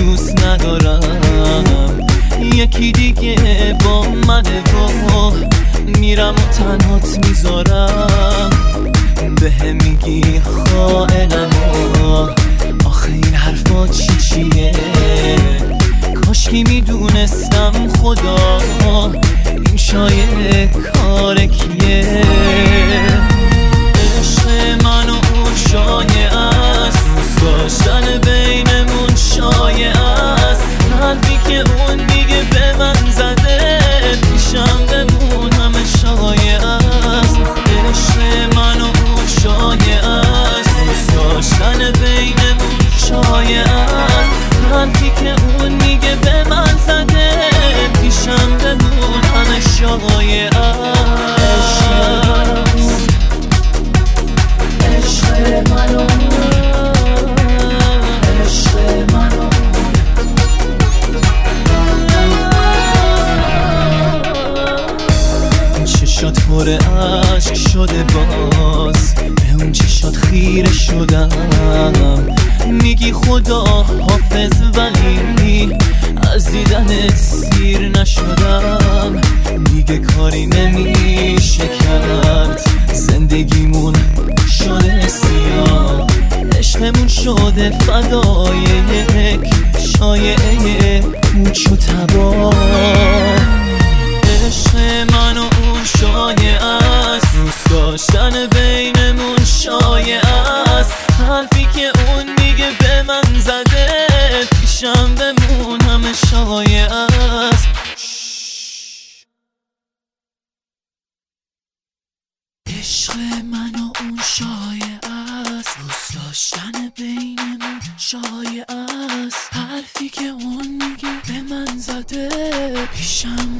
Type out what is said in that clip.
دوست ندارم، یکی دیگه با منه و میرم و تنهات میذارم. به میگی خائنم آخه این حرفا چیه؟ کاشکی میدونستم خدا این شایعه کار کیه. عشق من و اون شایعه است، دوست داشتن بینمون شایعه است. حرفی که اون میگه به من زده پیشم بمون همه شایعه است. عشق من و اون شایعه است، دوست داشتن بینمون شایعه است. حرفی که اون میگه به من زده پیشم بمون همه شایعه است. عشق منو چشات پر عشق شده، باز به اون چشات خیره شدم. میگی خدا حافظ ولی از دیدنت سیر نشدم. دیگه کاری نمیشه کرد، زندگیمون شده سیاه. عشقمون شده فدای یک شایعه پوچ و تباه. عشق من و اون شایعه است، دوست داشتن بینمون شایعه است. حرفی که اون میگه به من زده پیشم بمون همه شایعه است. عشق من و اون شایعه است، دوست داشتن بینمون شایعه است. حرفی که اون میگه به من زده پیشم